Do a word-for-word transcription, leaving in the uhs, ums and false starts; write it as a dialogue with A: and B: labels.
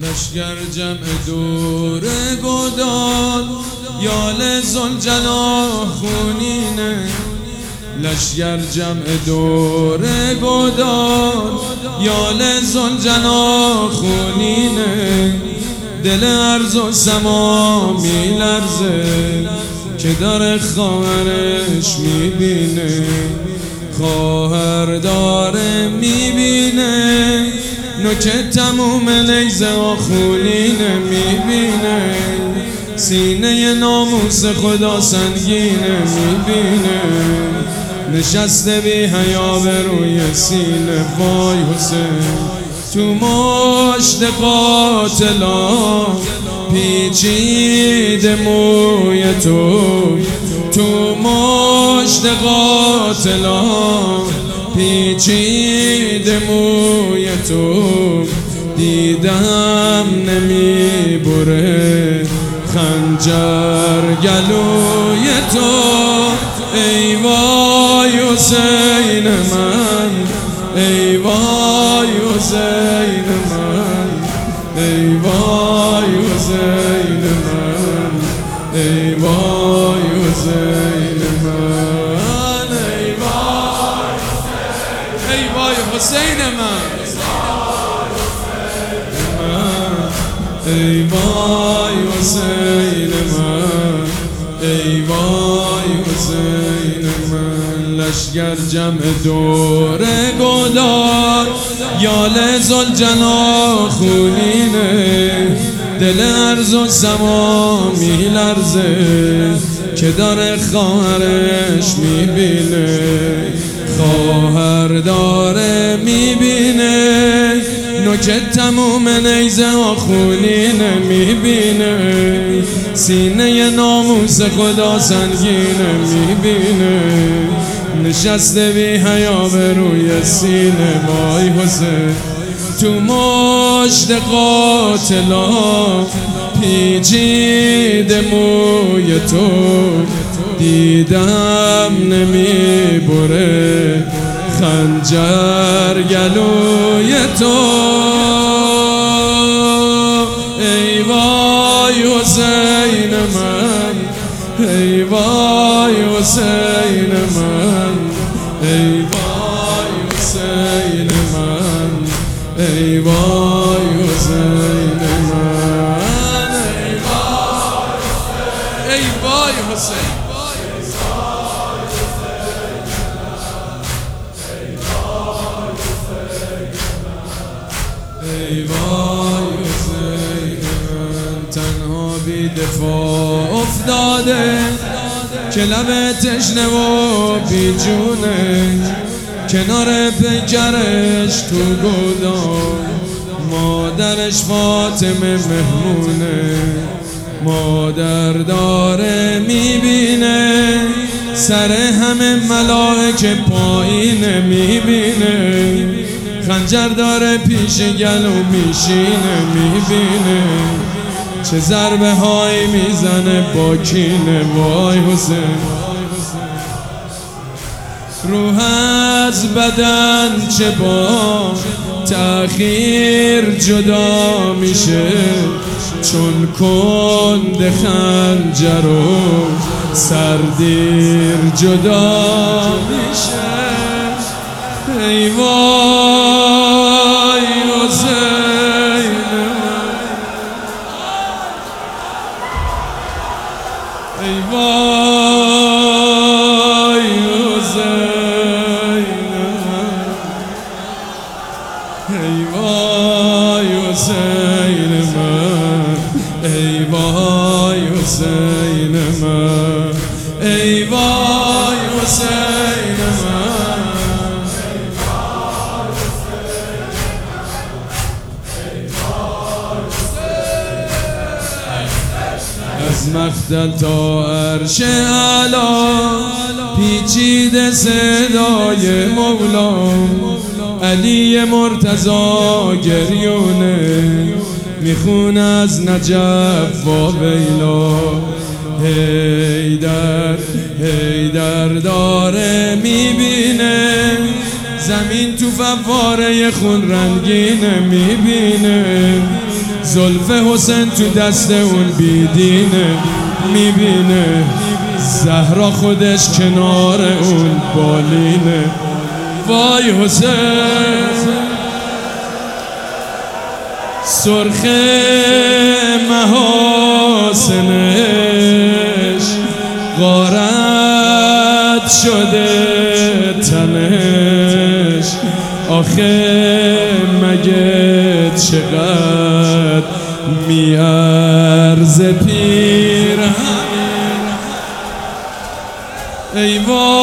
A: لشگر جمع دور گدال یال زلجناح خونینه. لشگر جمع دور گدال یال زلجناح خونینه. دل ارض و سما می لرزه که داره خواهرش می بینه. خواهر داره می بینه نوک تموم نیزه و خونینه. می بینه سینه ناموس خدا سنگینه. می بینه نشسته بی حیا به روی سینه. وای حسین تو مشت قاتلا پیچیده موی تو. تو مشت قاتلا پیچیده موی تو. دیدم نمی بره خنجر گلوی تو. ای وای حسین من، ای وای حسین من، ای وای حسین من، ای وای حسین من، ای وای ای وای حسین من، ای وای حسین من، ای وای حسین من. لشگر جمع دور گدال یال زلجناح خونینه. دل ارض و سما می لرزه که داره خواهرش می بینه. خواهر داره می بینه نوک تموم نیزه و خونینه. می بینه سینه ناموس خدا سنگینه. می بینه نشسته بی حیا به روی سینه. وای حسین تو مشت قاتلا پیچیده موی تو. دیدم نمی بره خنجر گلوی تو. ای وای حسین من، ای وای حسین من، ای وای حسین من، ای وای حسین من، ای وای حسین. ای وای حسین من، تنها بی دفاع افتاده که لب تشنه و بی جونه. کنار پیکرش تو گودال مادرش فاطمه مهمونه. مادر داره میبینه سر همه ملائکه پایینه. میبینه خنجر داره پیش گلو میشینه. میبینه چه ضربه هایی میزنه با کینه. وای حسین روح از بدن چه با تأخیر جدا میشه. چون کند خنجر و سردیر جدا میشه. ای وای حسین ای وای حسین ای وای حسین من، ای وای حسین من، ای وای حسین من. از مقتل تا عرش اعلی پیچیده صدای مولا. علی مرتضی گریونه میخونه از نجف و ویلا. حیدر حیدر داره میبینه زمین تو فواره خون رنگینه. میبینه زلف حسین تو دست اون بیدینه میبینه زهرا خودش کنار اون بالینه. وای حسین سرخ محاسنش غارت شده تنش، آخه مگه چقدر میارزه پیرهن. ای وای